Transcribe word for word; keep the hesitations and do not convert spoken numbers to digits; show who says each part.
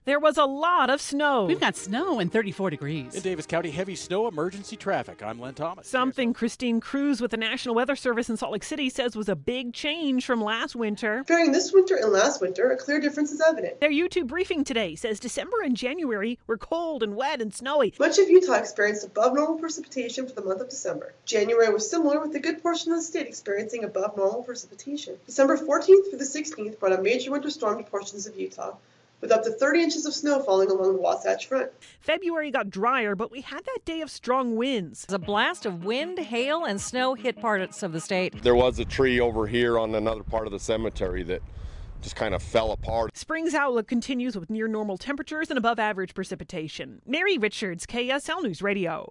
Speaker 1: There was a lot of snow.
Speaker 2: We've got snow and thirty-four degrees.
Speaker 3: In Davis County, heavy snow emergency traffic. I'm Len Thomas.
Speaker 1: Something Christine Cruz with the National Weather Service in Salt Lake City says was a big change from last winter.
Speaker 4: During this winter and last winter, a clear difference is evident.
Speaker 1: Their YouTube briefing today says December and January were cold and wet and snowy.
Speaker 4: Much of Utah experienced above normal precipitation for the month of December. January was similar, with a good portion of the state experiencing above normal precipitation. December fourteenth through the sixteenth brought a major winter storm to portions of Utah, with up to thirty inches of snow falling along the Wasatch Front.
Speaker 1: February got drier, but we had that day of strong winds.
Speaker 5: A blast of wind, hail, and snow hit parts of the state.
Speaker 6: There was a tree over here on another part of the cemetery that just kind of fell apart.
Speaker 1: Spring's outlook continues with near normal temperatures and above average precipitation. Mary Richards, K S L News Radio.